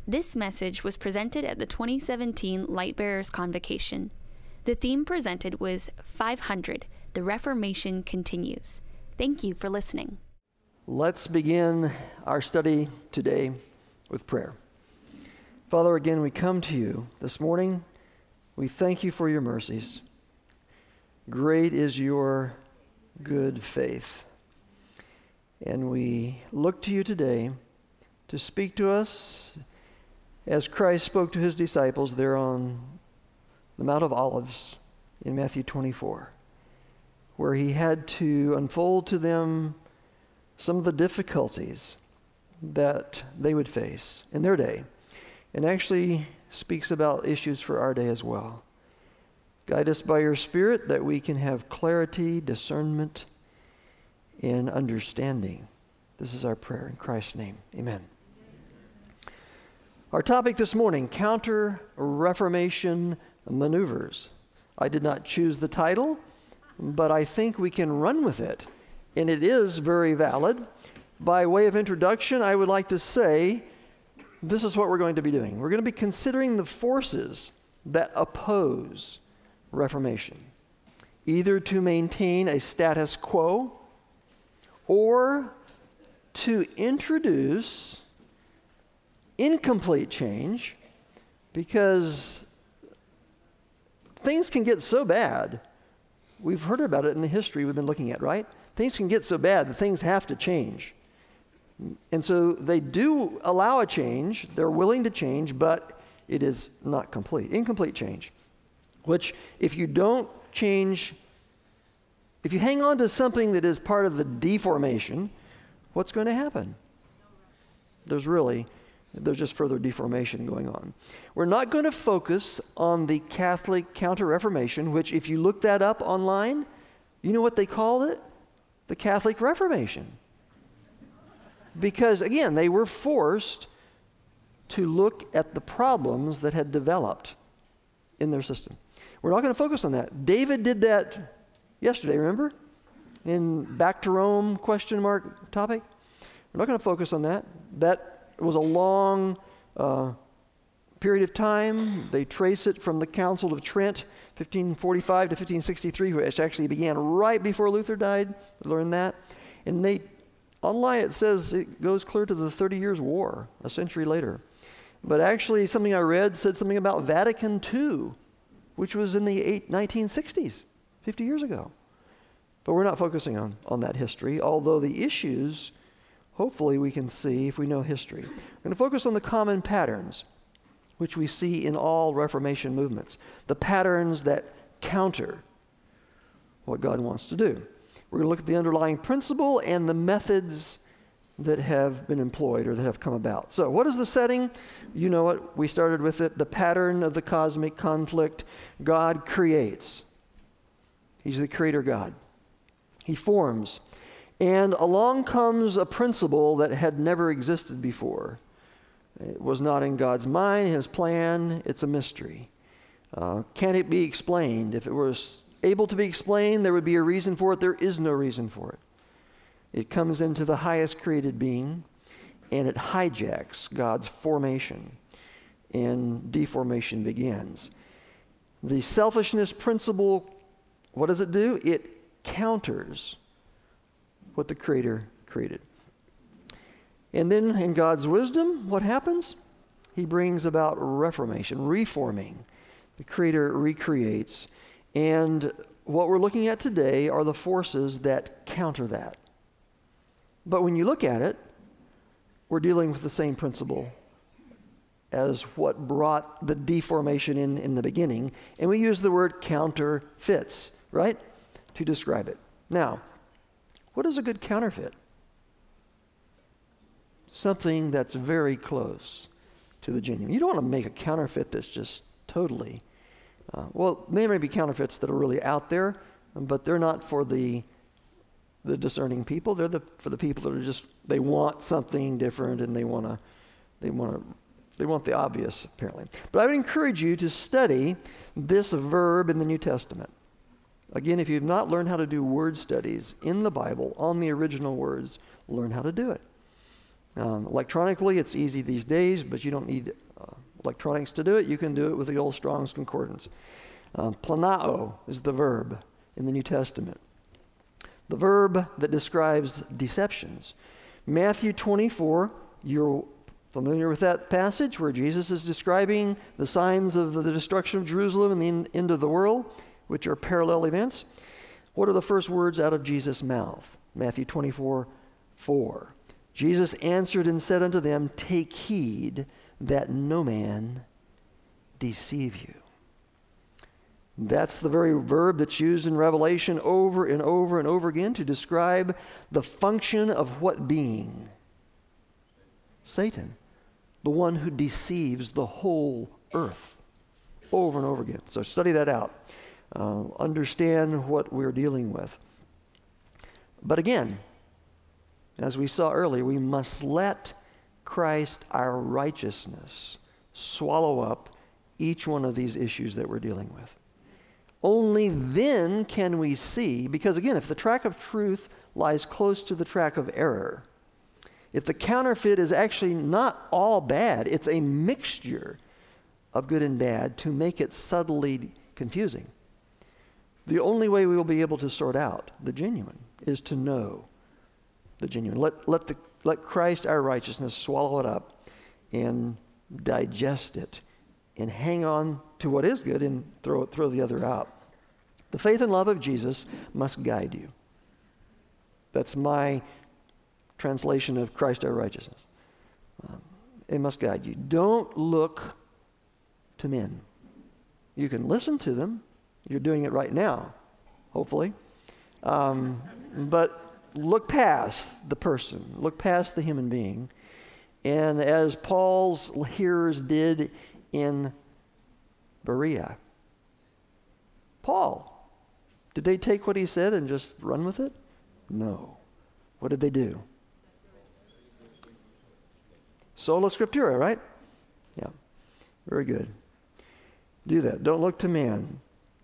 This message was presented at the 2017 Lightbearers Convocation. The theme presented was 500, The Reformation Continues. Thank you for listening. Let's begin our study today with prayer. Father, again, we come to you this morning. We thank you for your mercies. Great is your good faith. And we look to you today to speak to us as Christ spoke to his disciples there on the Mount of Olives in Matthew 24, where he had to unfold to them some of the difficulties that they would face in their day, and actually speaks about issues for our day as well. Guide us by your Spirit that we can have clarity, discernment, and understanding. This is our prayer in Christ's name. Amen. Our topic this morning, Counter-Reformation Maneuvers. I did not choose the title, but I think we can run with it, and it is very valid. By way of introduction, I would like to say this is what we're going to be doing. We're going to be considering the forces that oppose Reformation, either to maintain a status quo or to introduce incomplete change, because things can get so bad. We've heard about it in the history we've been looking at, right? Things can get so bad that things have to change. And so they do allow a change. They're willing to change, but it is not complete. Incomplete change, which if you don't change, if you hang on to something that is part of the deformation, what's going to happen? There's just further deformation going on. We're not going to focus on the Catholic Counter-Reformation, which if you look that up online, you know what they called it? The Catholic Reformation. Because again, they were forced to look at the problems that had developed in their system. We're not going to focus on that. David did that yesterday, remember? In Back to Rome ? Topic. We're not going to focus on that. That was a long period of time. They trace it from the Council of Trent, 1545 to 1563, which actually began right before Luther died. We learned that. And online it says it goes clear to the 30 Years' War, a century later. But actually something I read said something about Vatican II, which was in the 1960s, 50 years ago. But we're not focusing on that history, although the issues, hopefully we can see if we know history. We're going to focus on the common patterns, which we see in all Reformation movements, the patterns that counter what God wants to do. We're going to look at the underlying principle and the methods that have been employed or that have come about. So what is the setting? You know it. We started with it. The pattern of the cosmic conflict. God creates. He's the creator God. He forms. And along comes a principle that had never existed before. It was not in God's mind, his plan. It's a mystery. Can it be explained? If it was able to be explained, there would be a reason for it. There is no reason for it. It comes into the highest created being, and it hijacks God's formation, and deformation begins. The selfishness principle, what does it do? It counters what the Creator created. And then in God's wisdom, what happens? He brings about reformation, reforming. The Creator recreates. And what we're looking at today are the forces that counter that. But when you look at it, we're dealing with the same principle as what brought the deformation in the beginning. And we use the word counterfeits, right, to describe it. Now, what is a good counterfeit? Something that's very close to the genuine. You don't want to make a counterfeit that's just totally, well, there may be counterfeits that are really out there, but they're not for the discerning people. They're for the people that are just, they want something different and they want the obvious, apparently. But I would encourage you to study this verb in the New Testament. Again, if you've not learned how to do word studies in the Bible on the original words, learn how to do it. Electronically, it's easy these days, but you don't need electronics to do it. You can do it with the old Strong's Concordance. Planao is the verb in the New Testament. The verb that describes deceptions. Matthew 24, you're familiar with that passage where Jesus is describing the signs of the destruction of Jerusalem and the end of the world, which are parallel events. What are the first words out of Jesus' mouth? Matthew 24:4. Jesus answered and said unto them, take heed that no man deceive you. That's the very verb that's used in Revelation over and over and over again to describe the function of what being? Satan, the one who deceives the whole earth over and over again. So study that out. Understand what we're dealing with. But again, as we saw earlier, we must let Christ, our righteousness, swallow up each one of these issues that we're dealing with. Only then can we see, because again, if the track of truth lies close to the track of error, if the counterfeit is actually not all bad, it's a mixture of good and bad to make it subtly confusing. The only way we will be able to sort out the genuine is to know the genuine. Let Christ, our righteousness, swallow it up and digest it and hang on to what is good and throw the other out. The faith and love of Jesus must guide you. That's my translation of Christ, our righteousness. It must guide you. Don't look to men. You can listen to them. You're doing it right now, hopefully. But look past the person. Look past the human being. And as Paul's hearers did in Berea. Paul, did they take what he said and just run with it? No. What did they do? Sola Scriptura, right? Yeah. Very good. Do that. Don't look to man.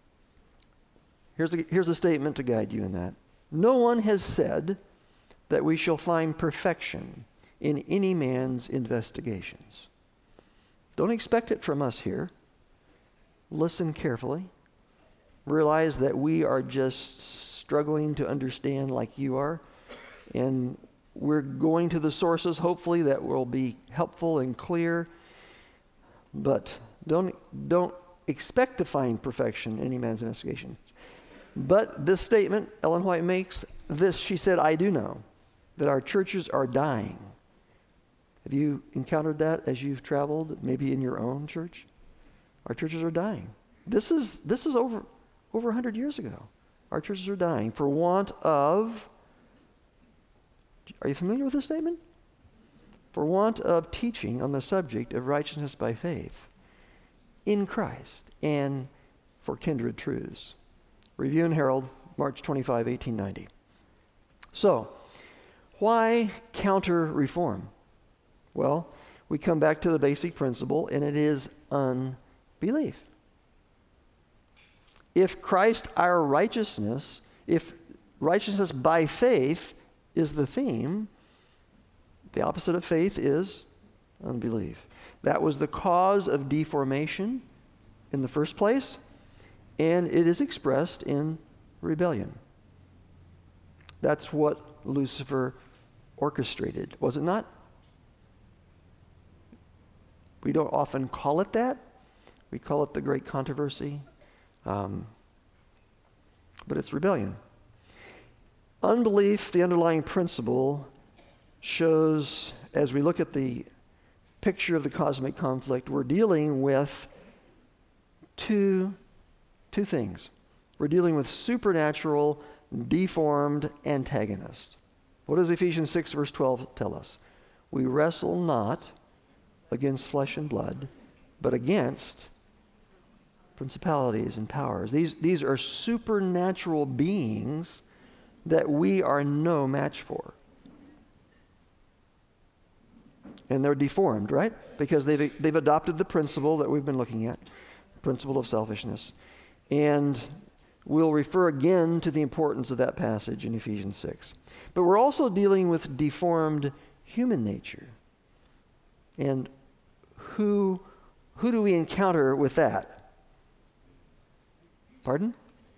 Here's a statement to guide you in that. No one has said that we shall find perfection in any man's investigations. Don't expect it from us here. Listen carefully. Realize that we are just struggling to understand like you are. And we're going to the sources, hopefully, that will be helpful and clear. But don't expect to find perfection in any man's investigation. But this statement, Ellen White makes, she said, I do know that our churches are dying. Have you encountered that as you've traveled, maybe in your own church? Our churches are dying. This is over 100 years ago. Our churches are dying for want of, are you familiar with this statement? For want of teaching on the subject of righteousness by faith in Christ and for kindred truths. Review and Herald, March 25, 1890. So, why counter-reform? Well, we come back to the basic principle, and it is unbelief. If Christ, our righteousness, if righteousness by faith is the theme, the opposite of faith is unbelief. That was the cause of deformation in the first place, and it is expressed in rebellion. That's what Lucifer orchestrated, was it not? We don't often call it that. We call it the great controversy. But it's rebellion. Unbelief, the underlying principle, shows, as we look at the picture of the cosmic conflict, we're dealing with two things. We're dealing with supernatural, deformed antagonists. What does Ephesians 6, verse 12 tell us? We wrestle not against flesh and blood, but against principalities and powers. These are supernatural beings that we are no match for. And they're deformed, right? Because they've adopted the principle that we've been looking at, the principle of selfishness. And we'll refer again to the importance of that passage in Ephesians 6. But we're also dealing with deformed human nature. And who do we encounter with that? Pardon?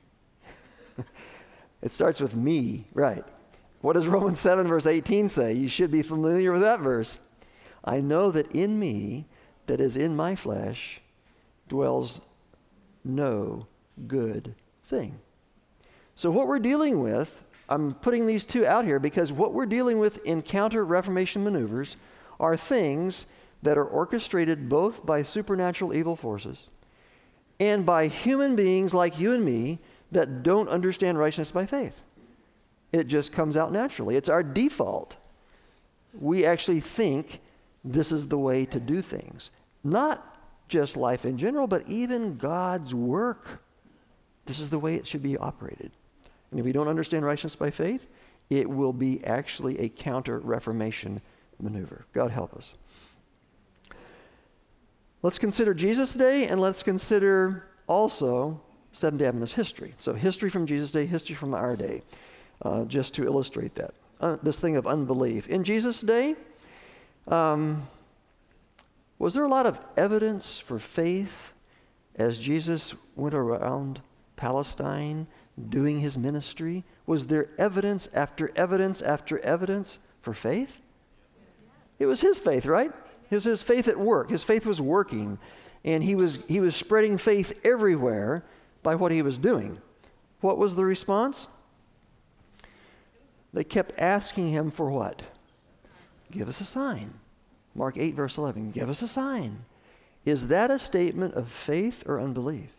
It starts with me, right. What does Romans 7 verse 18 say? You should be familiar with that verse. I know that in me, that is in my flesh, dwells no good thing. So what we're dealing with, I'm putting these two out here because what we're dealing with in counter-Reformation maneuvers are things that are orchestrated both by supernatural evil forces and by human beings like you and me that don't understand righteousness by faith. It just comes out naturally. It's our default. We actually think this is the way to do things. Not just life in general, but even God's work. This is the way it should be operated. And if we don't understand righteousness by faith, it will be actually a counter-Reformation maneuver. God help us. Let's consider Jesus' day, and let's consider also Seventh-day Adventist history. So history from Jesus' day, history from our day, just to illustrate that. This thing of unbelief. In Jesus' day, was there a lot of evidence for faith as Jesus went around Palestine doing his ministry? Was there evidence after evidence after evidence for faith? It was his faith, right? It was his faith at work. His faith was working, and he was spreading faith everywhere by what he was doing. What was the response? They kept asking him for what? Give us a sign. Mark 8, verse 11. Give us a sign. Is that a statement of faith or unbelief?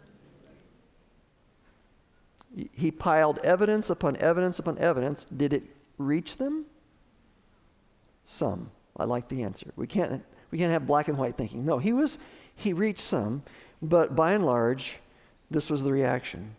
He piled evidence upon evidence upon evidence. Did it reach them? Some. I like the answer. We can't have black and white thinking. No, he reached some, but by and large, this was the reaction.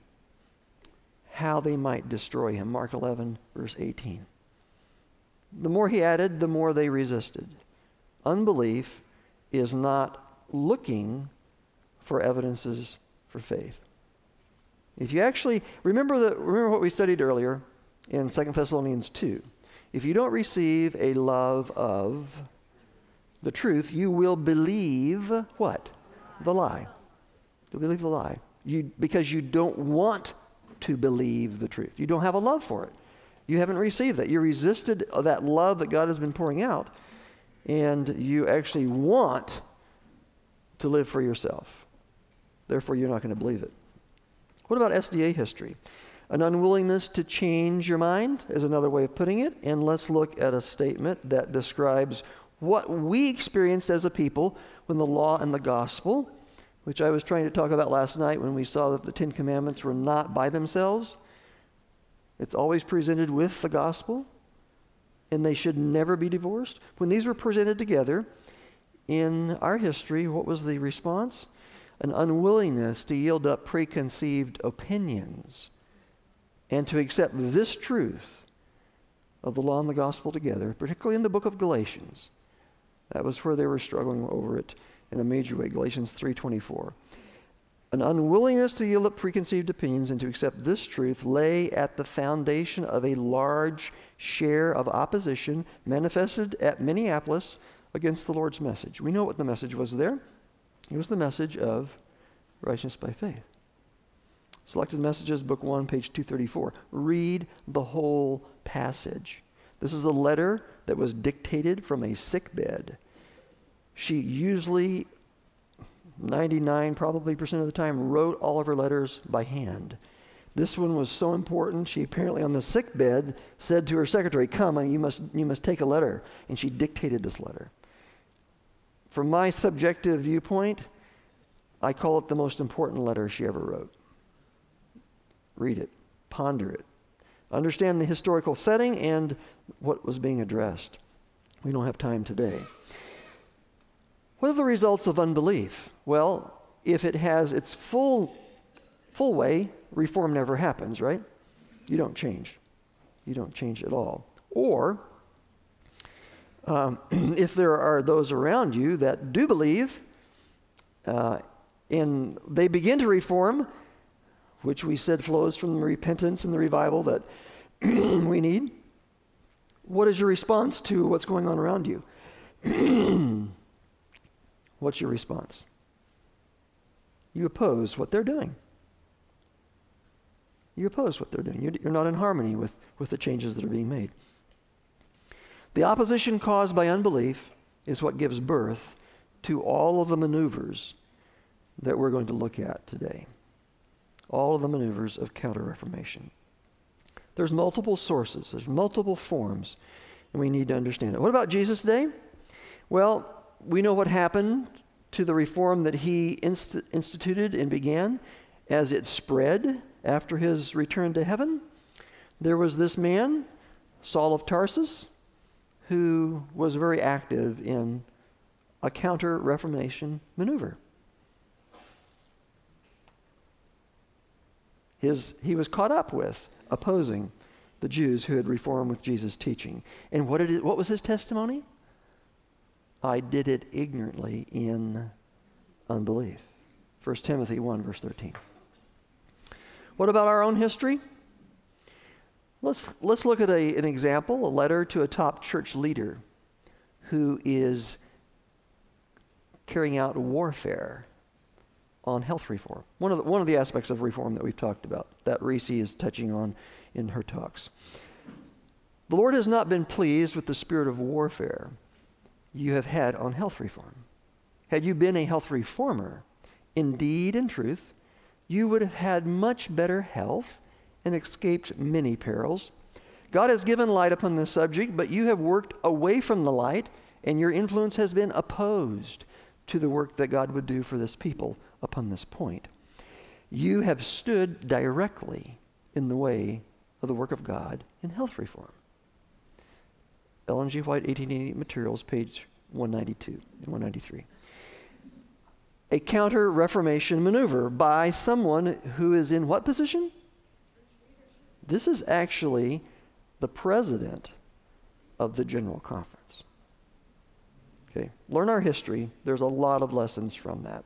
How they might destroy him. Mark 11, verse 18. The more he added, the more they resisted. Unbelief is not looking for evidences for faith. If you actually remember what we studied earlier in 2 Thessalonians 2. If you don't receive a love of the truth, you will believe what? The lie. You'll believe the lie. Because you don't want to believe the truth. You don't have a love for it. You haven't received that. You resisted that love that God has been pouring out, and you actually want to live for yourself. Therefore, you're not going to believe it. What about SDA history? An unwillingness to change your mind is another way of putting it. And let's look at a statement that describes what we experienced as a people when the law and the gospel, which I was trying to talk about last night when we saw that the Ten Commandments were not by themselves. It's always presented with the gospel, and they should never be divorced. When these were presented together in our history, what was the response? An unwillingness to yield up preconceived opinions and to accept this truth of the law and the gospel together, particularly in the book of Galatians. That was where they were struggling over it in a major way, Galatians 3:24. An unwillingness to yield up preconceived opinions and to accept this truth lay at the foundation of a large share of opposition manifested at Minneapolis against the Lord's message. We know what the message was there. It was the message of righteousness by faith. Selected Messages, Book 1, page 234. Read the whole passage. This is a letter that was dictated from a sick bed. She usually, 99% probably of the time, wrote all of her letters by hand. This one was so important, she apparently on the sick bed said to her secretary, come, you must take a letter. And she dictated this letter. From my subjective viewpoint, I call it the most important letter she ever wrote. Read it, ponder it, understand the historical setting and what was being addressed. We don't have time today. What are the results of unbelief? Well, if it has its full way, reform never happens, right? You don't change. You don't change at all. Or, if there are those around you that do believe, and they begin to reform, which we said flows from the repentance and the revival that we need, what is your response to what's going on around you? What's your response? You oppose what they're doing. You oppose what they're doing. You're not in harmony with the changes that are being made. The opposition caused by unbelief is what gives birth to all of the maneuvers that we're going to look at today. All of the maneuvers of Counter-Reformation. There's multiple sources, there's multiple forms, and we need to understand it. What about Jesus' day? Well, we know what happened to the reform that he instituted and began as it spread after his return to heaven. There was this man, Saul of Tarsus, who was very active in a Counter-Reformation maneuver. He was caught up with opposing the Jews who had reformed with Jesus' teaching. And what was his testimony? I did it ignorantly in unbelief. 1 Timothy 1, verse 13. What about our own history? Let's look at an example, a letter to a top church leader who is carrying out warfare on health reform. One of the aspects of reform that we've talked about, that Reese is touching on in her talks. The Lord has not been pleased with the spirit of warfare you have had on health reform. Had you been a health reformer, in deed and truth, you would have had much better health and escaped many perils. God has given light upon this subject, but you have worked away from the light, and your influence has been opposed to the work that God would do for this people upon this point. You have stood directly in the way of the work of God in health reform. Ellen G. White, 1880 Materials, page 192 and 193. A Counter-Reformation maneuver by someone who is in what position? This is actually the president of the General Conference. Okay, learn our history. There's a lot of lessons from that.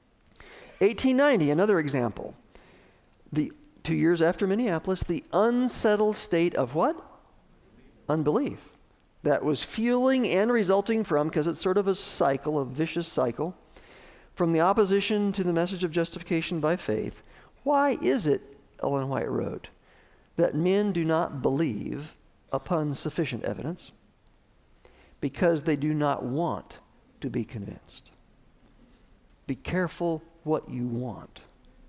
1890, another example. 2 years after Minneapolis, the unsettled state of what? Unbelief. That was fueling and resulting from, because it's sort of a cycle, a vicious cycle, from the opposition to the message of justification by faith. Why is it, Ellen White wrote, that men do not believe upon sufficient evidence? Because they do not want to be convinced. Be careful what you want.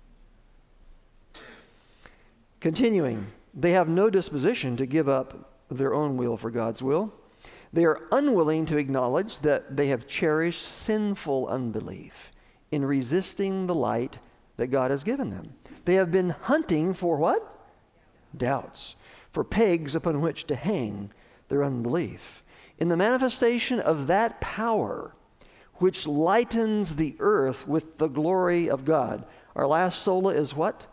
Continuing, they have no disposition to give up their own will for God's will. They are unwilling to acknowledge that they have cherished sinful unbelief in resisting the light that God has given them. They have been hunting for what? Doubts. For pegs upon which to hang their unbelief. In the manifestation of that power which lightens the earth with the glory of God. Our last sola is what?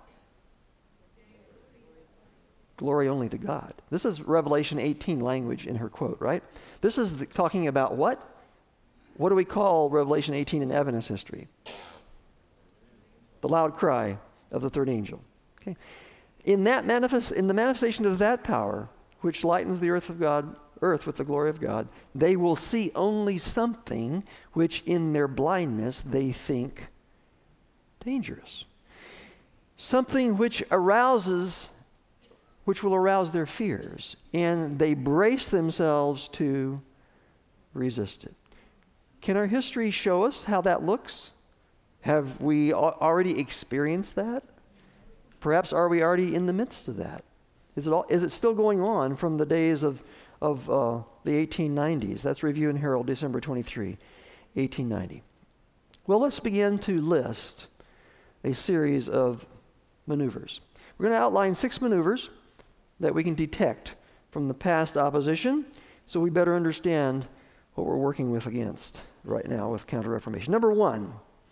Glory only to God. This is Revelation 18 language in her quote, right? This is talking about what? What do we call Revelation 18 in Adventist history? The loud cry of the third angel. Okay. In the manifestation of that power, which lightens the earth with the glory of God, they will see only something which in their blindness they think dangerous. Something which will arouse their fears, and they brace themselves to resist it. Can our history show us how that looks? Have we already experienced that? Perhaps are we already in the midst of that? Is it still going on from the days of the 1890s? That's Review and Herald, December 23, 1890. Well, let's begin to list a series of maneuvers. We're going to outline 6 maneuvers that we can detect from the past opposition, so we better understand what we're working with against right now with Counter-Reformation. Number one,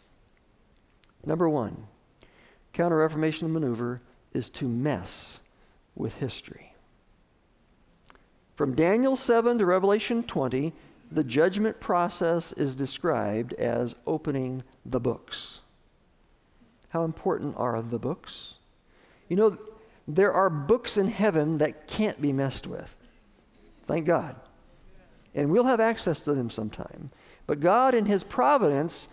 Counter-Reformation maneuver is to mess with history. From Daniel 7 to Revelation 20, the judgment process is described as opening the books. How important are the books? You know, there are books in heaven that can't be messed with. Thank God. And we'll have access to them sometime. But God in his providence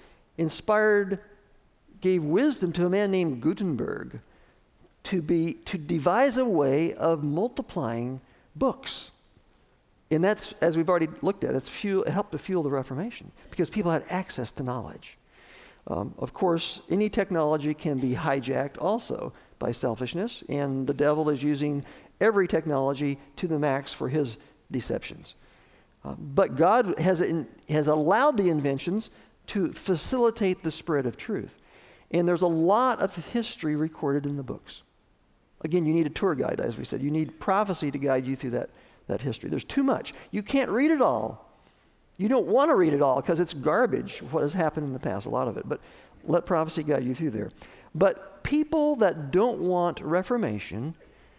gave wisdom to a man named Gutenberg to devise a way of multiplying books. And that's, as we've already looked at, it helped to fuel the Reformation because people had access to knowledge. Of course, any technology can be hijacked also by selfishness, and the devil is using every technology to the max for his deceptions. But God has allowed the inventions to facilitate the spread of truth. And there's a lot of history recorded in the books. Again, you need a tour guide, as we said. You need prophecy to guide you through that history. There's too much. You can't read it all. You don't want to read it all because it's garbage, what has happened in the past, a lot of it. But let prophecy guide you through there. But people that don't want reformation,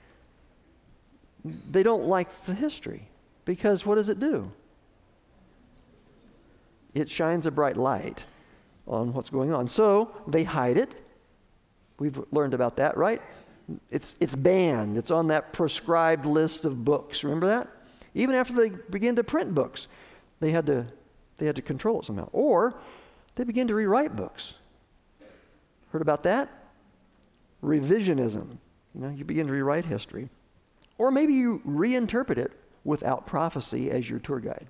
they don't like the history. Because what does it do? It shines a bright light on what's going on. So they hide it. We've learned about that, right? It's banned. It's on that proscribed list of books. Remember that? Even after they began to print books, they had to control it somehow. Or they began to rewrite books. Heard about that? Revisionism. You begin to rewrite history. Or maybe you reinterpret it without prophecy as your tour guide.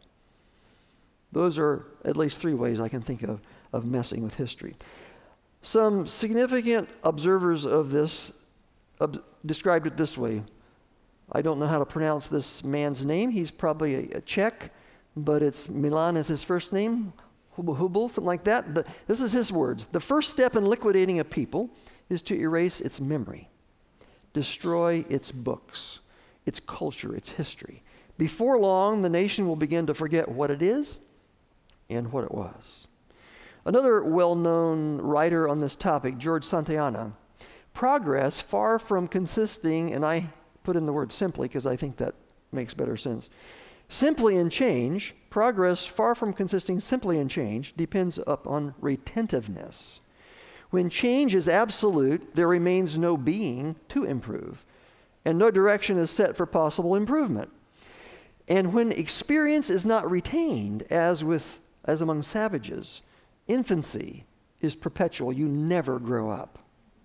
Those are at least three ways I can think of messing with history. Some significant observers of this described it this way. I don't know how to pronounce this man's name. He's probably a Czech, but it's Milan is his first name, Hubel, something like that. This is his words. The first step in liquidating a people is to erase its memory, destroy its books, its culture, its history. Before long, the nation will begin to forget what it is and what it was. Another well-known writer on this topic, George Santayana, progress far from consisting, and I put in the word simply because I think that makes better sense, simply in change, progress far from consisting simply in change depends upon retentiveness. When change is absolute, there remains no being to improve, and no direction is set for possible improvement. And when experience is not retained, as among savages, infancy is perpetual. You never grow up.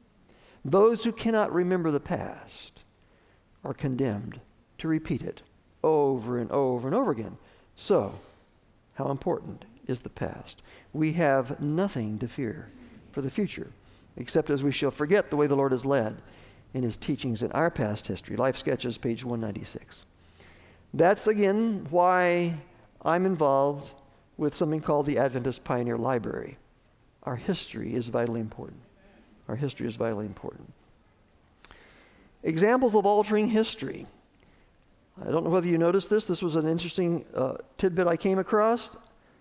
Those who cannot remember the past are condemned to repeat it over and over and over again. So, how important is the past? We have nothing to fear for the future, except as we shall forget the way the Lord has led in his teachings in our past history. Life Sketches, page 196. That's, again, why I'm involved with something called the Adventist Pioneer Library. Our history is vitally important. Our history is vitally important. Examples of altering history. I don't know whether you noticed this. This was an interesting tidbit I came across.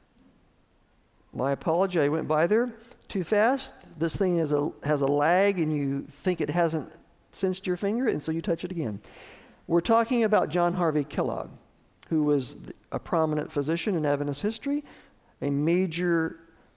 My apology, I went by there too fast. This thing has a lag, and you think it hasn't sensed your finger, and so you touch it again. We're talking about John Harvey Kellogg, who was a prominent physician in Adventist history, a major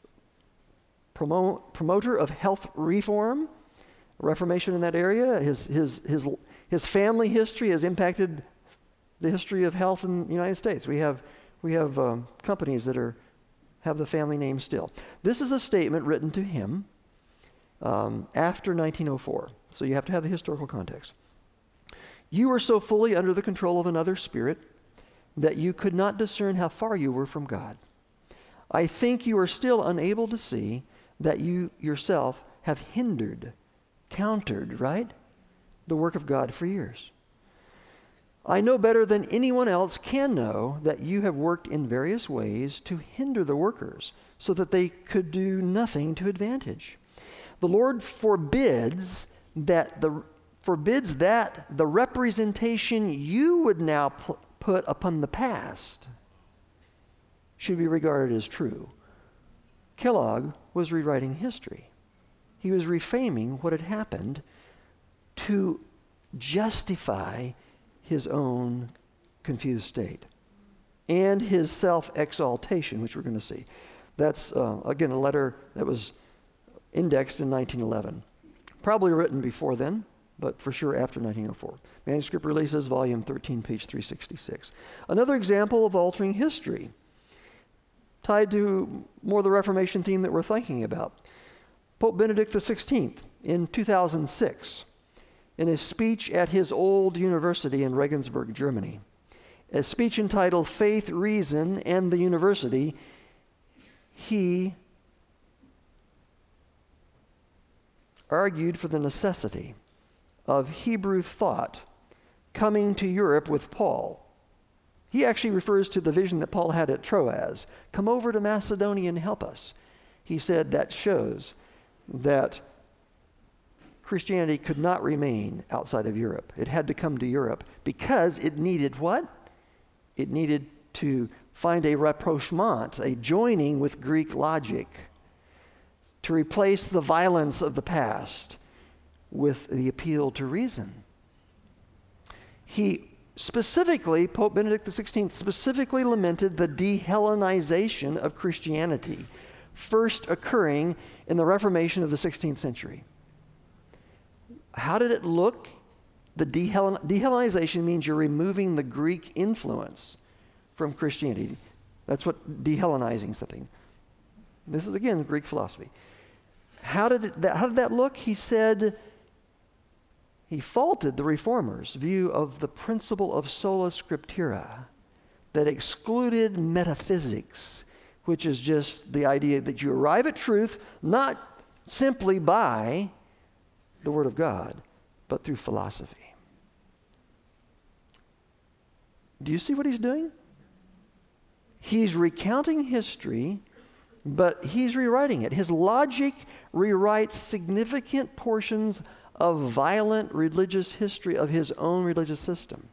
promoter of health reform, reformation in that area. His family history has impacted the history of health in the United States. We have companies that have the family name still. This is a statement written to him after 1904, so you have to have the historical context. You were so fully under the control of another spirit that you could not discern how far you were from God. I think you are still unable to see that you yourself have countered, right, the work of God for years. I know better than anyone else can know that you have worked in various ways to hinder the workers so that they could do nothing to advantage. The Lord forbids that the representation you would now put upon the past should be regarded as true. Kellogg was rewriting history. He was reframing what had happened to justify his own confused state and his self-exaltation, which we're going to see. That's, again, a letter that was indexed in 1911. Probably written before then, but for sure after 1904. Manuscript Releases, Volume 13, page 366. Another example of altering history, tied to more the Reformation theme that we're thinking about. Pope Benedict XVI, in 2006, in a speech at his old university in Regensburg, Germany, a speech entitled Faith, Reason, and the University, he argued for the necessity of Hebrew thought coming to Europe with Paul. He actually refers to the vision that Paul had at Troas. Come over to Macedonia and help us. He said that shows that Christianity could not remain outside of Europe. It had to come to Europe because it needed what? It needed to find a rapprochement, a joining with Greek logic, to replace the violence of the past with the appeal to reason. He specifically, Pope Benedict XVI, specifically lamented the de-Hellenization of Christianity, first occurring in the Reformation of the 16th century. How did it look? The de-Hellenization means you're removing the Greek influence from Christianity. That's what de-Hellenizing something. This is, again, Greek philosophy. How did that look? He said he faulted the Reformers' view of the principle of sola scriptura that excluded metaphysics, which is just the idea that you arrive at truth not simply by the Word of God, but through philosophy. Do you see what he's doing? He's recounting history, but he's rewriting it. His logic rewrites significant portions of violent religious history of his own religious system.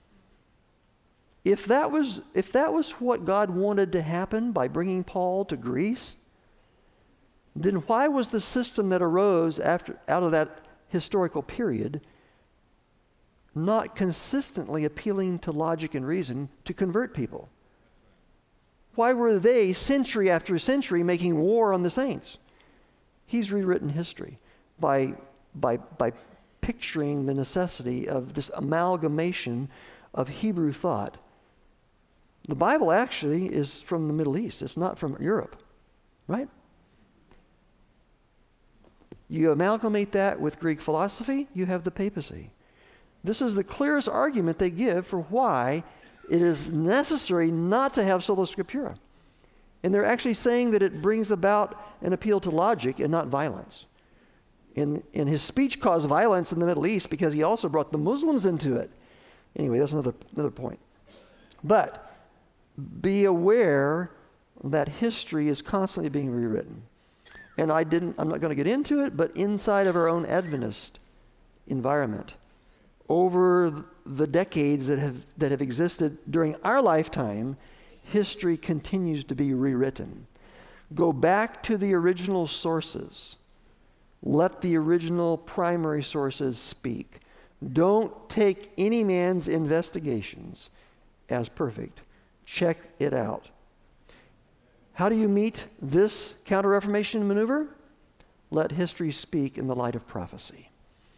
If that was what God wanted to happen by bringing Paul to Greece, then why was the system that arose out of that historical period not consistently appealing to logic and reason to convert people? Why were they, century after century, making war on the saints? He's rewritten history by picturing the necessity of this amalgamation of Hebrew thought. The Bible actually is from the Middle East. It's not from Europe, right? You amalgamate that with Greek philosophy, you have the papacy. This is the clearest argument they give for why it is necessary not to have sola scriptura. And they're actually saying that it brings about an appeal to logic and not violence. And his speech caused violence in the Middle East because he also brought the Muslims into it. Anyway, that's another point. But be aware that history is constantly being rewritten. And I'm not going to get into it, but inside of our own Adventist environment, over the decades that have existed during our lifetime, history continues to be rewritten. Go back to the original sources. Let the original primary sources speak. Don't take any man's investigations as perfect. Check it out. How do you meet this Counter-Reformation maneuver? Let history speak in the light of prophecy.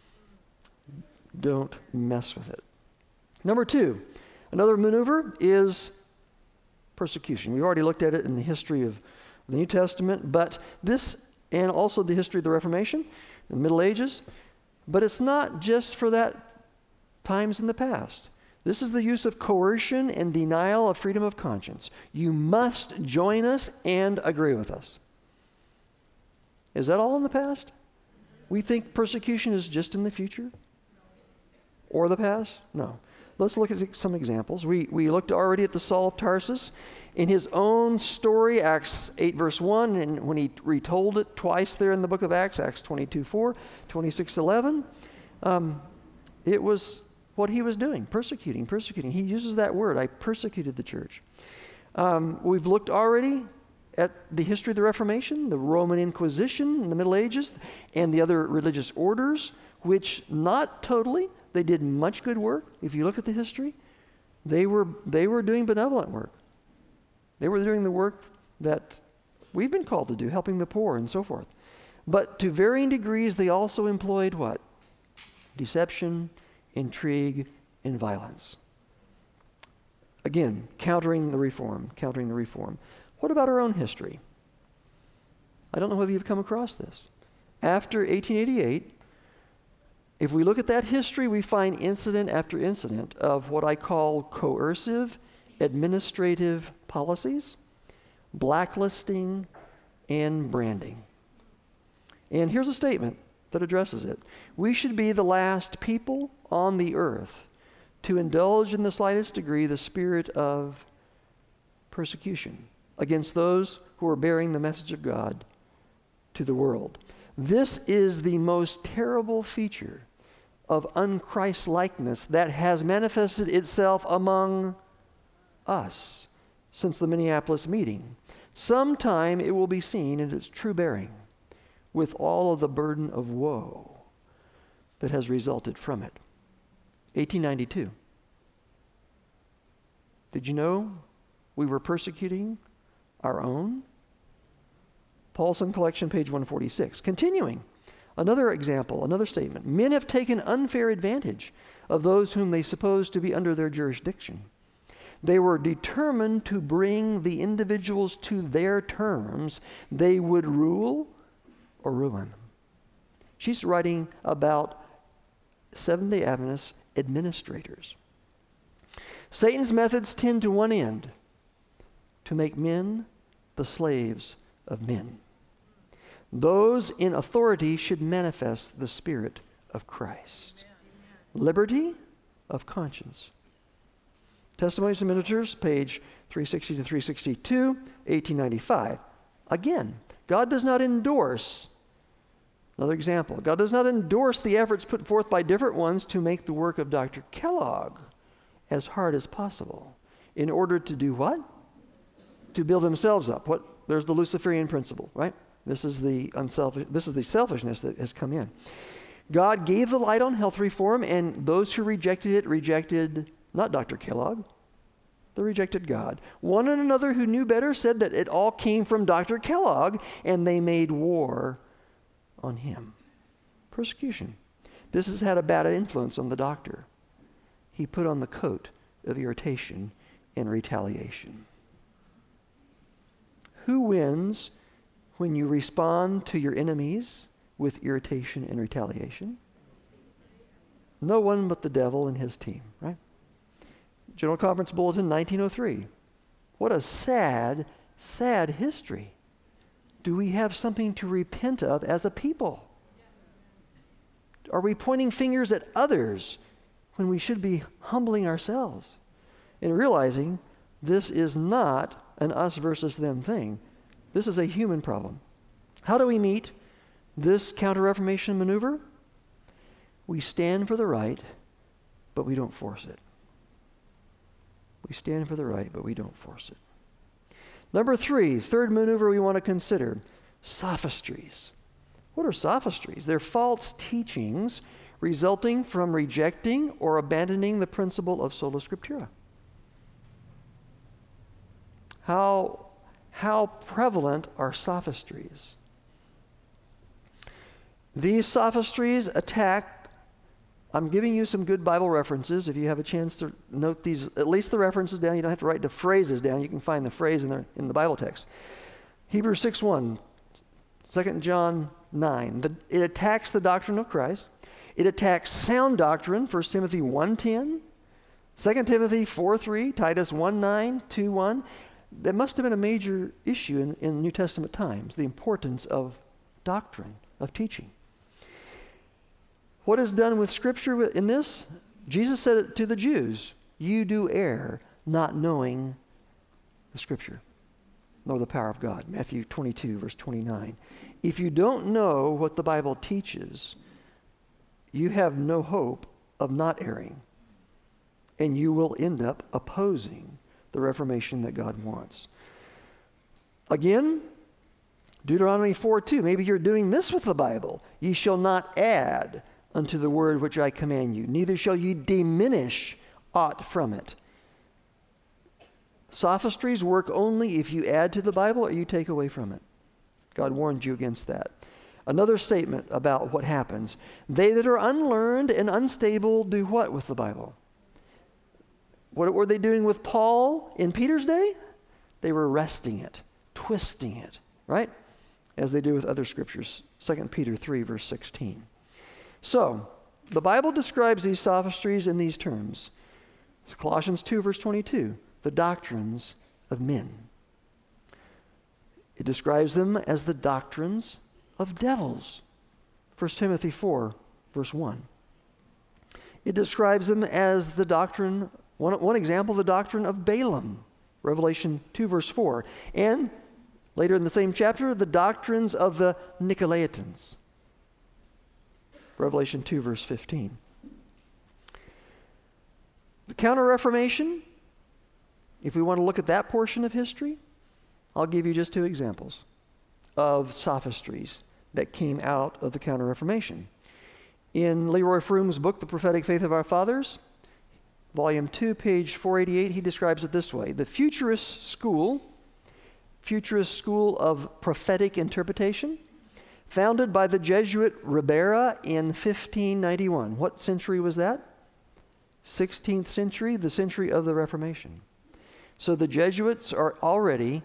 Don't mess with it. Number two, another maneuver is persecution. We've already looked at it in the history of the New Testament, but this, and also the history of the Reformation, the Middle Ages, but it's not just for that times in the past. This is the use of coercion and denial of freedom of conscience. You must join us and agree with us. Is that all in the past? We think persecution is just in the future? Or the past? No. Let's look at some examples. We looked already at the Saul of Tarsus. In his own story, Acts 8 verse 1, and when he retold it twice there in the book of Acts, Acts 22:4, 26:11, it was what he was doing, persecuting. He uses that word, I persecuted the church. We've looked already at the history of the Reformation, the Roman Inquisition in the Middle Ages, and the other religious orders, which not totally, they did much good work. If you look at the history, they were doing benevolent work. They were doing the work that we've been called to do, helping the poor and so forth. But to varying degrees, they also employed what? deception, intrigue, and violence. Again, countering the reform. What about our own history? I don't know whether you've come across this. After 1888, if we look at that history, we find incident after incident of what I call coercive administrative policies, blacklisting, and branding. And here's a statement that addresses it. We should be the last people on the earth to indulge in the slightest degree the spirit of persecution against those who are bearing the message of God to the world. This is the most terrible feature of unChristlikeness that has manifested itself among us since the Minneapolis meeting. Sometime it will be seen in its true bearing with all of the burden of woe that has resulted from it. 1892. Did you know we were persecuting our own? Paulson Collection, page 146. Continuing, another example, another statement. Men have taken unfair advantage of those whom they supposed to be under their jurisdiction. They were determined to bring the individuals to their terms. They would rule or ruin. She's writing about Seventh-day Adventist administrators. Satan's methods tend to one end, to make men the slaves of men. Those in authority should manifest the Spirit of Christ. Liberty of conscience. Testimonies and Miniatures, page 360 to 362, 1895. Again, God does not endorse, another example, God does not endorse the efforts put forth by different ones to make the work of Dr. Kellogg as hard as possible in order to do what? To build themselves up. There's the Luciferian principle, right? This is the selfishness that has come in. God gave the light on health reform, and those who rejected it rejected not Dr. Kellogg. They rejected God. One and another who knew better said that it all came from Dr. Kellogg, and they made war on him. Persecution. This has had a bad influence on the doctor. He put on the coat of irritation and retaliation. Who wins when you respond to your enemies with irritation and retaliation? No one but the devil and his team, right? General Conference Bulletin, 1903. What a sad, sad history. Do we have something to repent of as a people? Are we pointing fingers at others when we should be humbling ourselves and realizing this is not an us versus them thing? This is a human problem. How do we meet this Counter-Reformation maneuver? We stand for the right, but we don't force it. We stand for the right, but we don't force it. Number 3, third maneuver we want to consider, sophistries. What are sophistries? They're false teachings resulting from rejecting or abandoning the principle of sola scriptura. How prevalent are sophistries? These sophistries attack, I'm giving you some good Bible references. If you have a chance to note these, at least the references down, you don't have to write the phrases down. You can find the phrase in the Bible text. Hebrews 6:1, 2 John 9. It attacks the doctrine of Christ. It attacks sound doctrine, 1 Timothy 1:10, 2 Timothy 4:3, Titus 1:9, 2:1. That must have been a major issue in New Testament times, the importance of doctrine, of teaching. What is done with Scripture in this? Jesus said it to the Jews, you do err, not knowing the Scripture, nor the power of God. Matthew 22, verse 29. If you don't know what the Bible teaches, you have no hope of not erring, and you will end up opposing the reformation that God wants. Again, Deuteronomy 4:2. Maybe you're doing this with the Bible. Ye shall not add unto the word which I command you, neither shall ye diminish aught from it. Sophistries work only if you add to the Bible or you take away from it. God warned you against that. Another statement about what happens. They that are unlearned and unstable do what with the Bible? What were they doing with Paul in Peter's day? They were wresting it, twisting it, right? As they do with other scriptures. 2 Peter 3, verse 16. So, the Bible describes these sophistries in these terms. Colossians 2, verse 22, the doctrines of men. It describes them as the doctrines of devils. 1 Timothy 4, verse 1. It describes them as the doctrine, one example, the doctrine of Balaam. Revelation 2, verse 4. And later in the same chapter, the doctrines of the Nicolaitans. Revelation 2, verse 15. The Counter-Reformation, if we want to look at that portion of history, I'll give you just two examples of sophistries that came out of the Counter-Reformation. In Leroy Froom's book, The Prophetic Faith of Our Fathers, Volume 2, page 488, he describes it this way. The futurist school of prophetic interpretation, founded by the Jesuit Ribera in 1591. What century was that? 16th century, the century of the Reformation. So the Jesuits are already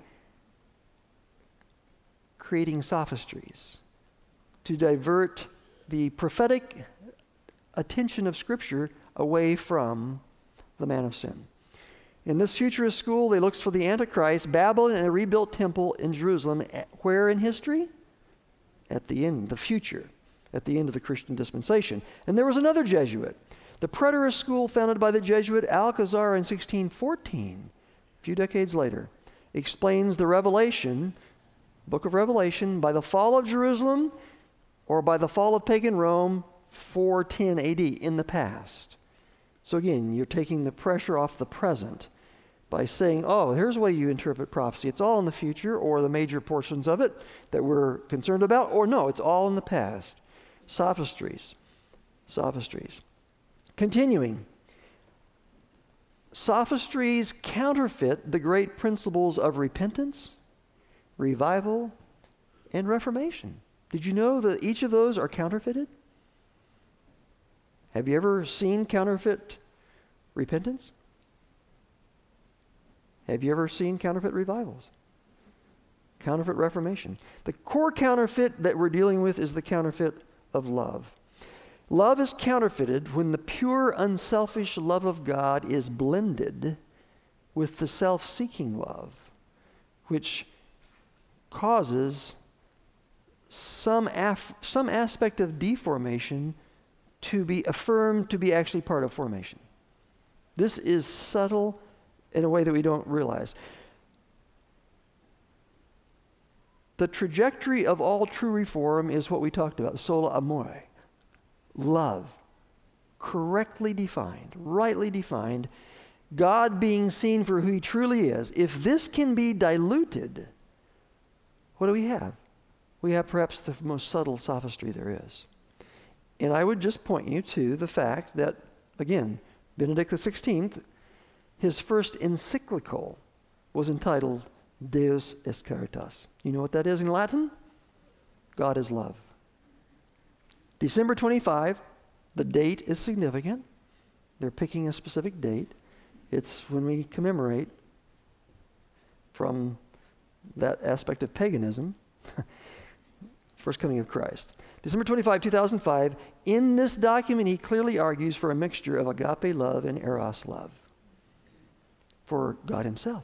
creating sophistries to divert the prophetic attention of Scripture away from the man of sin. In this futurist school, they looked for the Antichrist, Babylon, and a rebuilt temple in Jerusalem. Where in history? At the end, the future, at the end of the Christian dispensation. And there was another Jesuit, the preterist school founded by the Jesuit Alcazar in 1614, a few decades later, explains the Revelation, book of Revelation, by the fall of Jerusalem or by the fall of pagan Rome, 410 AD, in the past. So again, you're taking the pressure off the present by saying, oh, here's the way you interpret prophecy. It's all in the future, or the major portions of it that we're concerned about, or no, it's all in the past. Sophistries. Continuing. Sophistries counterfeit the great principles of repentance, revival, and reformation. Did you know that each of those are counterfeited? Have you ever seen counterfeit repentance? Have you ever seen counterfeit revivals? Counterfeit reformation. The core counterfeit that we're dealing with is the counterfeit of love. Love is counterfeited when the pure, unselfish love of God is blended with the self-seeking love, which causes some aspect of deformation to be affirmed to be actually part of formation. This is subtle in a way that we don't realize. The trajectory of all true reform is what we talked about, sola amore. Love, correctly defined, rightly defined, God being seen for who He truly is. If this can be diluted, what do we have? We have perhaps the most subtle sophistry there is. And I would just point you to the fact that, again, Benedict XVI, his first encyclical was entitled Deus est Caritas. You know what that is in Latin? God is love. December 25, the date is significant. They're picking a specific date. It's when we commemorate from that aspect of paganism, first coming of Christ. December 25, 2005, in this document he clearly argues for a mixture of agape love and eros love for God Himself.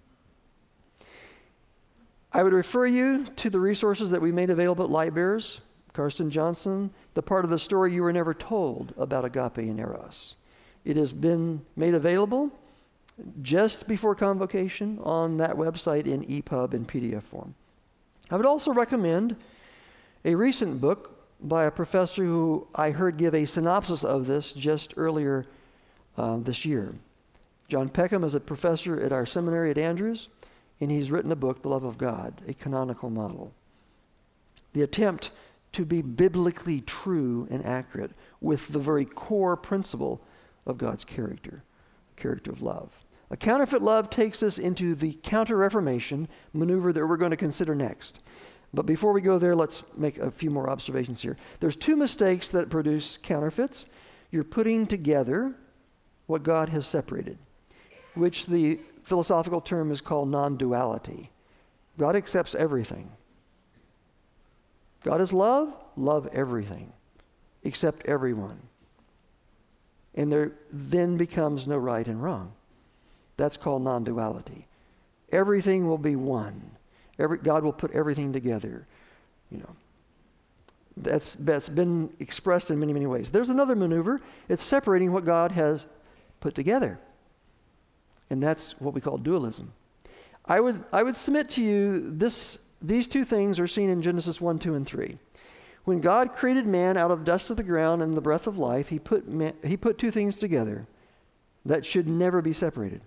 I would refer you to the resources that we made available at Lightbearers, Karsten Johnson, the part of the story you were never told about agape and eros. It has been made available just before convocation on that website in EPUB and PDF form. I would also recommend a recent book by a professor who I heard give a synopsis of this just earlier this year. John Peckham is a professor at our seminary at Andrews, and he's written a book, The Love of God, a canonical model. The attempt to be biblically true and accurate with the very core principle of God's character of love. A counterfeit love takes us into the counter-reformation maneuver that we're going to consider next. But before we go there, let's make a few more observations here. There's two mistakes that produce counterfeits. You're putting together what God has separated, which the philosophical term is called non-duality. God accepts everything. God is love, love everything, accept everyone. And there then becomes no right and wrong. That's called non-duality. Everything will be one. God will put everything together. That's been expressed in many, many ways. There's another maneuver. It's separating what God has put together. And that's what we call dualism. I would submit to you these two things are seen in Genesis 1, 2, and 3. When God created man out of dust of the ground and the breath of life, he put two things together that should never be separated.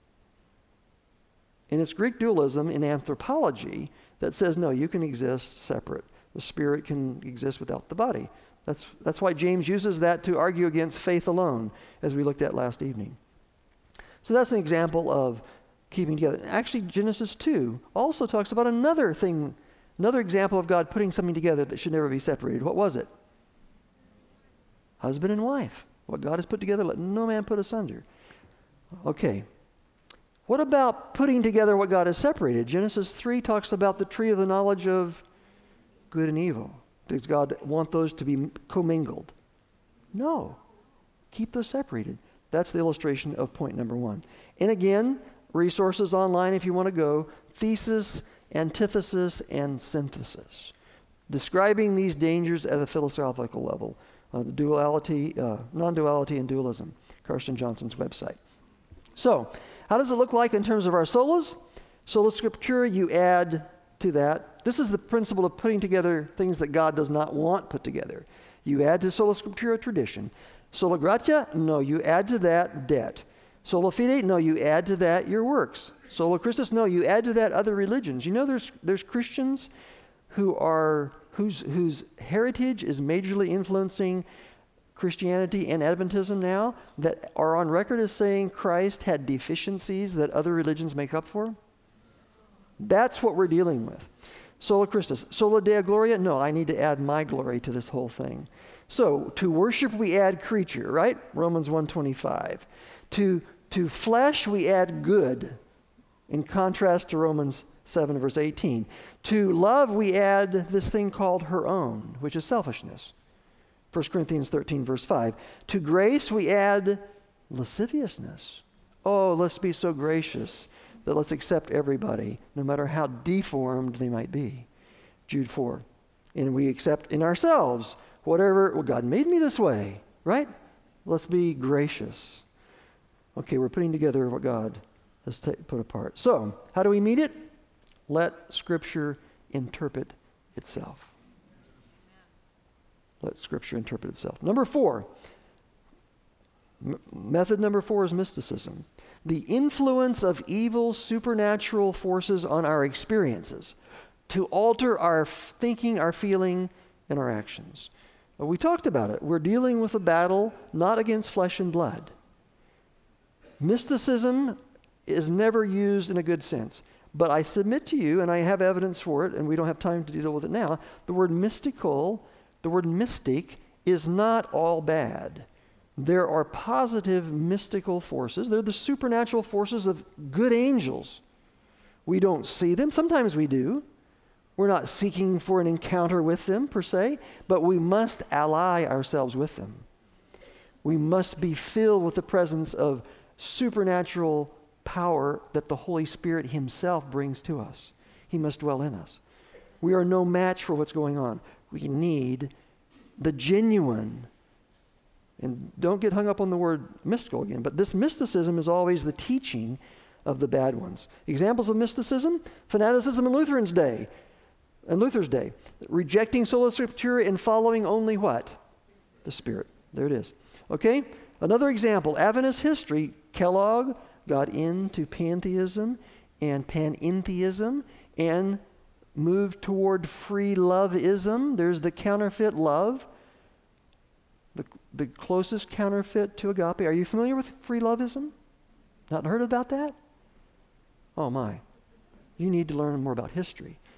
And it's Greek dualism in anthropology that says, no, you can exist separate. The spirit can exist without the body. That's why James uses that to argue against faith alone, as we looked at last evening. So that's an example of keeping together. Actually, Genesis 2 also talks about another example of God putting something together that should never be separated. What was it? Husband and wife. What God has put together, let no man put asunder. Okay. What about putting together what God has separated? Genesis 3 talks about the tree of the knowledge of good and evil. Does God want those to be commingled? No. Keep those separated. That's the illustration of point number 1. And again, resources online if you want to go, thesis, antithesis, and synthesis. Describing these dangers at a philosophical level. The duality, non-duality and dualism. Carson Johnson's website. So, how does it look like in terms of our solas? Sola Scriptura, you add to that. This is the principle of putting together things that God does not want put together. You add to Sola Scriptura tradition. Sola Gratia, no, you add to that debt. Sola Fide, no, you add to that your works. Sola Christus, no, you add to that other religions. You know there's Christians whose heritage is majorly influencing Christianity and Adventism now that are on record as saying Christ had deficiencies that other religions make up for. That's what we're dealing with. Sola Christus. Sola Deo Gloria, no, I need to add my glory to this whole thing. So, to worship we add creature, right? Romans 1:25. To flesh we add good, in contrast to Romans 7 verse 18. To love we add this thing called her own, which is selfishness. 1 Corinthians 13 verse 5. To grace we add lasciviousness. Oh, let's be so gracious that let's accept everybody, no matter how deformed they might be. Jude 4. And we accept in ourselves whatever, well, God made me this way, right? Let's be gracious. Okay, we're putting together what God has put apart. So, how do we meet it? Let Scripture interpret itself. Let Scripture interpret itself. Number 4. Method number 4 is mysticism. The influence of evil supernatural forces on our experiences to alter our thinking, our feeling, and our actions. We talked about it. We're dealing with a battle not against flesh and blood. Mysticism is never used in a good sense. But I submit to you, and I have evidence for it, and we don't have time to deal with it now, the word mystical, the word mystic, is not all bad. There are positive mystical forces. They're the supernatural forces of good angels. We don't see them. Sometimes we do. We're not seeking for an encounter with them, per se, but we must ally ourselves with them. We must be filled with the presence of supernatural power that the Holy Spirit himself brings to us. He must dwell in us. We are no match for what's going on. We need the genuine. And don't get hung up on the word mystical again, but this mysticism is always the teaching of the bad ones. Examples of mysticism: fanaticism in Luther's day. Rejecting sola scriptura and following only what? The Spirit. There it is. Okay? Another example, Adventist history. Kellogg got into pantheism and panentheism and moved toward free loveism. There's the counterfeit love. The closest counterfeit to agape. Are you familiar with free loveism? Not heard about that? Oh my. You need to learn more about history.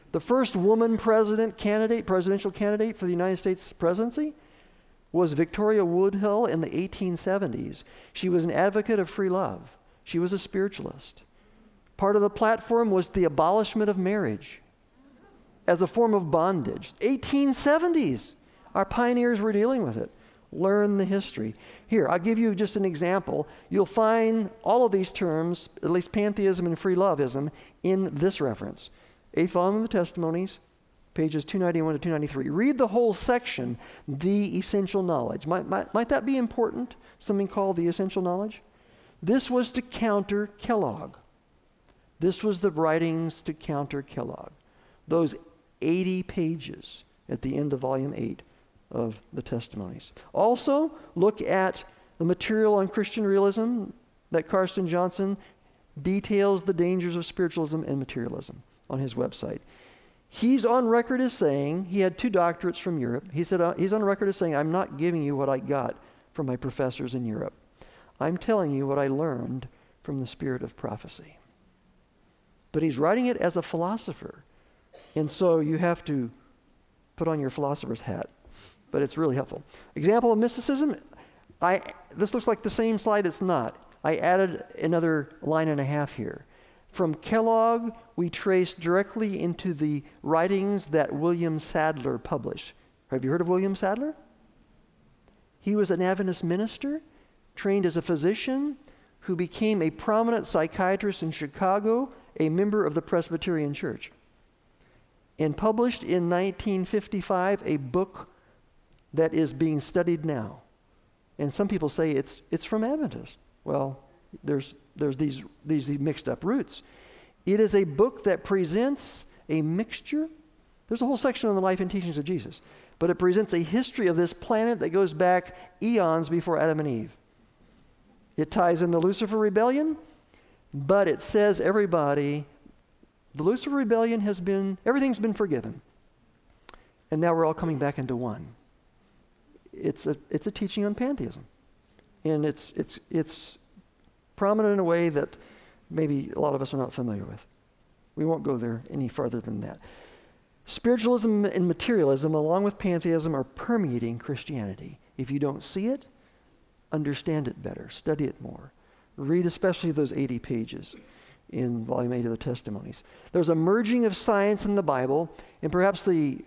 The first woman presidential candidate for the United States presidency was Victoria Woodhull in the 1870s. She was an advocate of free love. She was a spiritualist. Part of the platform was the abolishment of marriage as a form of bondage. 1870s. Our pioneers were dealing with it. Learn the history. Here, I'll give you just an example. You'll find all of these terms, at least pantheism and free loveism, in this reference. 8th volume of the Testimonies, pages 291 to 293. Read the whole section, The Essential Knowledge. Might that be important? Something called the essential knowledge? This was to counter Kellogg. This was the writings to counter Kellogg. Those 80 pages at the end of volume 8 of the Testimonies. Also, look at the material on Christian realism that Karsten Johnson details the dangers of spiritualism and materialism on his website. He's on record as saying, he had 2 doctorates from Europe. He said, he's on record as saying, I'm not giving you what I got from my professors in Europe. I'm telling you what I learned from the spirit of prophecy. But he's writing it as a philosopher. And so you have to put on your philosopher's hat. But it's really helpful. Example of mysticism. This looks like the same slide. It's not. I added another line and a half here. From Kellogg, we trace directly into the writings that William Sadler published. Have you heard of William Sadler? He was an Adventist minister, trained as a physician, who became a prominent psychiatrist in Chicago, a member of the Presbyterian Church, and published in 1955 a book that is being studied now. And some people say it's from Adventist. Well, there's these mixed up roots. It is a book that presents a mixture. There's a whole section on the life and teachings of Jesus, but it presents a history of this planet that goes back eons before Adam and Eve. It ties in the Lucifer rebellion, but it says the Lucifer rebellion everything's been forgiven. And now we're all coming back into one. It's a teaching on pantheism. And it's prominent in a way that maybe a lot of us are not familiar with. We won't go there any farther than that. Spiritualism and materialism, along with pantheism, are permeating Christianity. If you don't see it, understand it better, study it more. Read especially those 80 pages in volume 8 of the Testimonies. There's a merging of science in the Bible, and perhaps the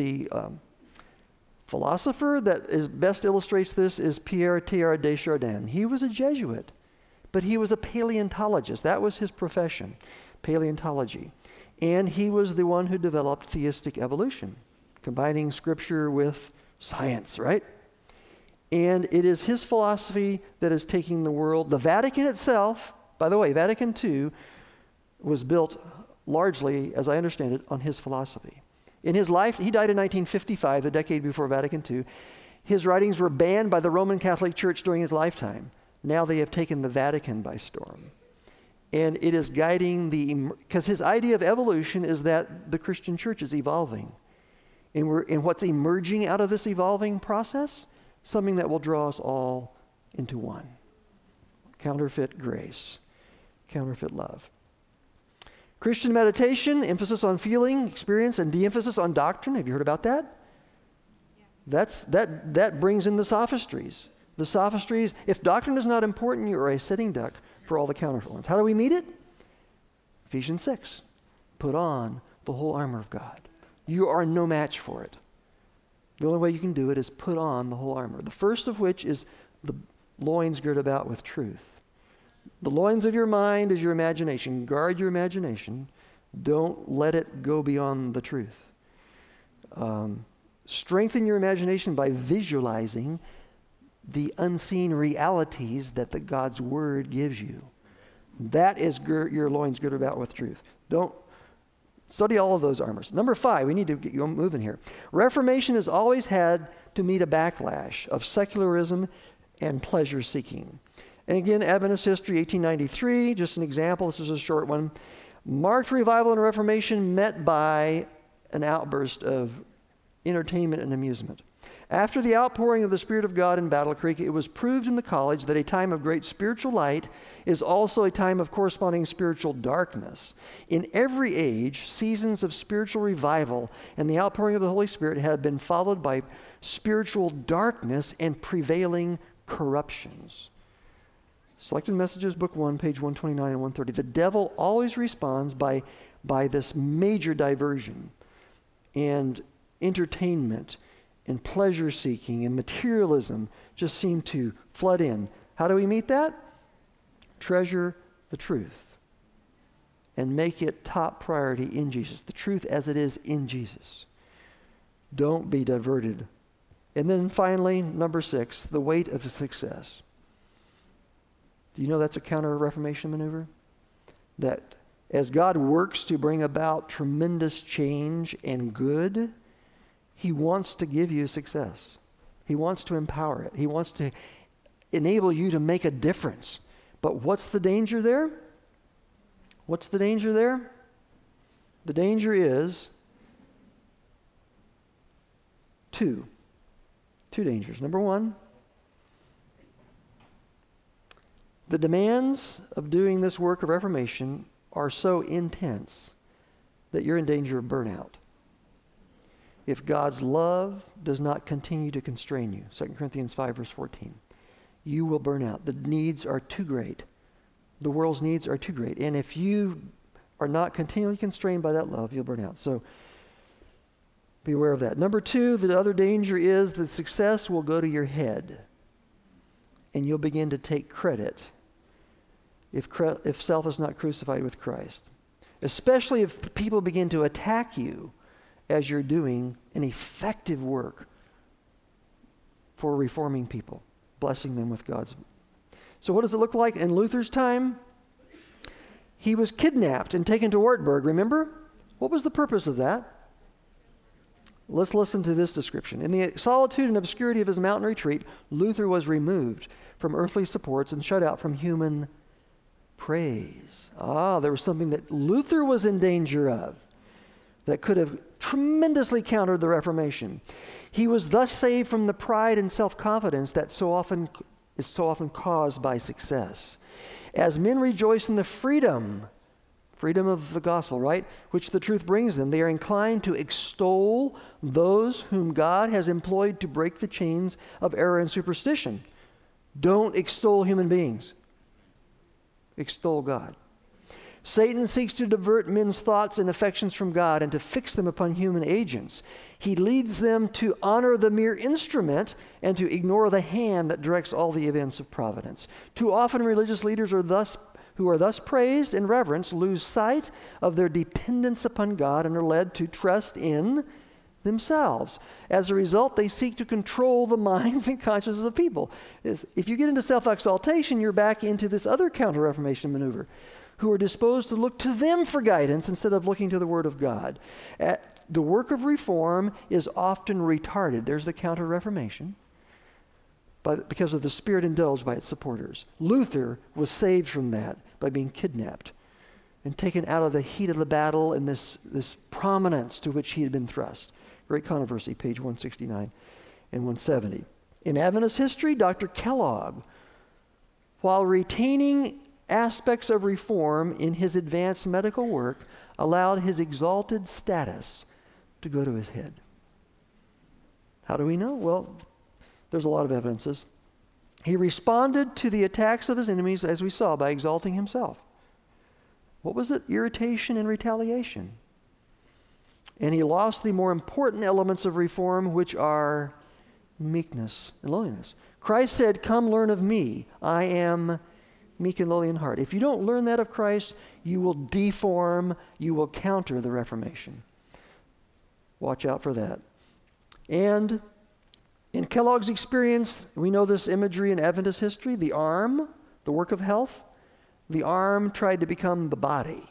philosopher that best illustrates this is Pierre Teilhard de Chardin. He was a Jesuit, but he was a paleontologist. That was his profession, paleontology. And he was the one who developed theistic evolution, combining scripture with science, right? And it is his philosophy that is taking the world. The Vatican itself, by the way, Vatican II was built largely, as I understand it, on his philosophy. In his life, he died in 1955, the decade before Vatican II. His writings were banned by the Roman Catholic Church during his lifetime. Now they have taken the Vatican by storm. And it is guiding because his idea of evolution is that the Christian church is evolving. And what's emerging out of this evolving process? Something that will draw us all into one. Counterfeit grace, counterfeit love. Christian meditation, emphasis on feeling, experience, and de-emphasis on doctrine. Have you heard about that? Yeah. That brings in the sophistries. The sophistries, if doctrine is not important, you are a sitting duck for all the counterfeit ones. How do we meet it? Ephesians 6. Put on the whole armor of God. You are no match for it. The only way you can do it is put on the whole armor. The first of which is the loins girt about with truth. The loins of your mind is your imagination. Guard your imagination. Don't let it go beyond the truth. Strengthen your imagination by visualizing the unseen realities that God's Word gives you. That is your loins girded about with truth. Don't study all of those armors. Number 5, we need to get you moving here. Reformation has always had to meet a backlash of secularism and pleasure seeking. And again, Adventist history, 1893, just an example. This is a short one. Marked revival and Reformation met by an outburst of entertainment and amusement. After the outpouring of the Spirit of God in Battle Creek, it was proved in the college that a time of great spiritual light is also a time of corresponding spiritual darkness. In every age, seasons of spiritual revival and the outpouring of the Holy Spirit have been followed by spiritual darkness and prevailing corruptions. Selected Messages, Book 1, page 129 and 130. The devil always responds by this major diversion and entertainment and pleasure-seeking and materialism just seem to flood in. How do we meet that? Treasure the truth and make it top priority in Jesus. The truth as it is in Jesus. Don't be diverted. And then finally, number 6, the weight of success. Do you know that's a counter-reformation maneuver? That as God works to bring about tremendous change and good, He wants to give you success. He wants to empower it. He wants to enable you to make a difference. But what's the danger there? What's the danger there? The danger is two dangers. Number 1, the demands of doing this work of reformation are so intense that you're in danger of burnout if God's love does not continue to constrain you. 2 Corinthians 5, verse 14. You will burn out. The needs are too great. The world's needs are too great. And if you are not continually constrained by that love, you'll burn out. So be aware of that. Number 2, the other danger is that success will go to your head. And you'll begin to take credit if self is not crucified with Christ. Especially if people begin to attack you as you're doing an effective work for reforming people, blessing them with God's. So what does it look like in Luther's time? He was kidnapped and taken to Wartburg, remember? What was the purpose of that? Let's listen to this description. In the solitude and obscurity of his mountain retreat, Luther was removed from earthly supports and shut out from human praise. There was something that Luther was in danger of that could have tremendously countered the Reformation. He was thus saved from the pride and self-confidence that is so often caused by success. As men rejoice in the freedom of the gospel, right, which the truth brings them, they are inclined to extol those whom God has employed to break the chains of error and superstition. Don't extol human beings. Extol God. Satan seeks to divert men's thoughts and affections from God and to fix them upon human agents. He leads them to honor the mere instrument and to ignore the hand that directs all the events of providence. Too often religious leaders who are thus praised and reverenced lose sight of their dependence upon God and are led to trust in themselves. As a result, they seek to control the minds and consciences of people. If you get into self-exaltation, you're back into this other counter-reformation maneuver, who are disposed to look to them for guidance instead of looking to the Word of God. The work of reform is often retarded. There's the counter-reformation, because of the spirit indulged by its supporters. Luther was saved from that by being kidnapped and taken out of the heat of the battle and this prominence to which he had been thrust. Great Controversy, page 169 and 170. In Adventist history, Dr. Kellogg, while retaining aspects of reform in his advanced medical work, allowed his exalted status to go to his head. How do we know? Well, there's a lot of evidences. He responded to the attacks of his enemies, as we saw, by exalting himself. What was it? Irritation and retaliation. And he lost the more important elements of reform, which are meekness and lowliness. Christ said, "Come learn of me. I am meek and lowly in heart." If you don't learn that of Christ, you will deform, you will counter the Reformation. Watch out for that. And in Kellogg's experience, we know this imagery in Adventist history, the arm, the work of health, the arm tried to become the body.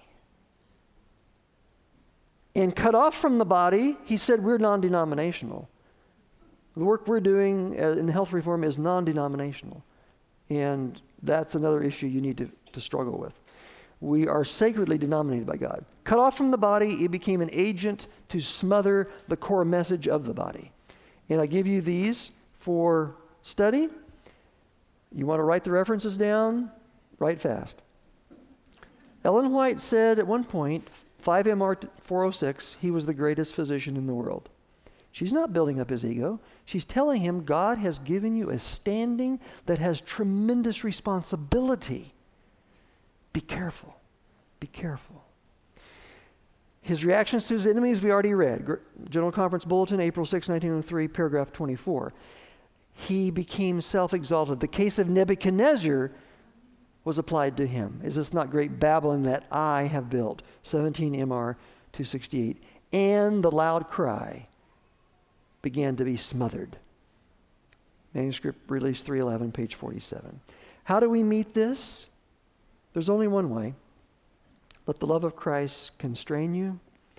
And cut off from the body, he said, we're non-denominational. The work we're doing in health reform is non-denominational. And that's another issue you need to struggle with. We are sacredly denominated by God. Cut off from the body, it became an agent to smother the core message of the body. And I give you these for study. You want to write the references down? Write fast. Ellen White said at one point, 5MR 406, he was the greatest physician in the world. She's not building up his ego. She's telling him God has given you a standing that has tremendous responsibility. Be careful. Be careful. His reactions to his enemies we already read. General Conference Bulletin, April 6, 1903, paragraph 24. He became self-exalted. The case of Nebuchadnezzar was applied to him. Is this not great Babylon that I have built? 17 MR 268. And the loud cry began to be smothered. Manuscript release 311, page 47. How do we meet this? There's only one way. Let the love of Christ constrain you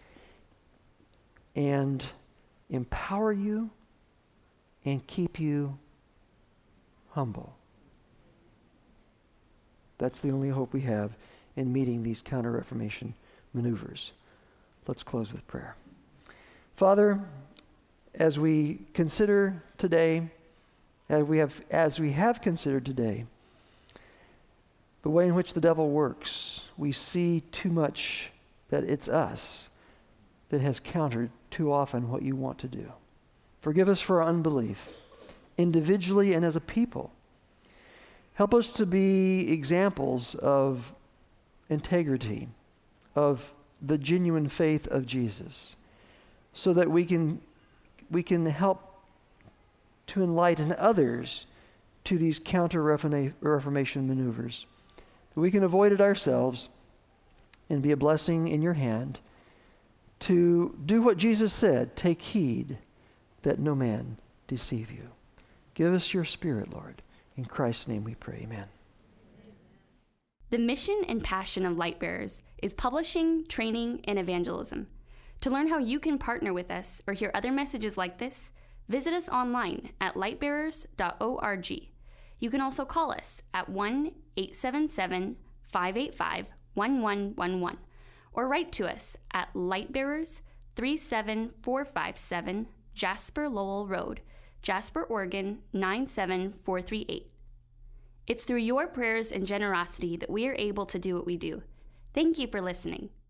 and empower you and keep you humble. That's the only hope we have in meeting these Counter-Reformation maneuvers. Let's close with prayer. Father, as we consider today, as we have considered today, the way in which the devil works, we see too much that it's us that has countered too often what you want to do. Forgive us for our unbelief, individually and as a people. Help us to be examples of integrity, of the genuine faith of Jesus, so that we can help to enlighten others to these counter-reformation maneuvers. We can avoid it ourselves and be a blessing in your hand to do what Jesus said, take heed that no man deceive you. Give us your Spirit, Lord. In Christ's name we pray, amen. The mission and passion of Lightbearers is publishing, training, and evangelism. To learn how you can partner with us or hear other messages like this, visit us online at lightbearers.org. You can also call us at 1-877-585-1111 or write to us at Lightbearers, 37457 Jasper Lowell Road, Jasper, Oregon 97438. It's through your prayers and generosity that we are able to do what we do. Thank you for listening.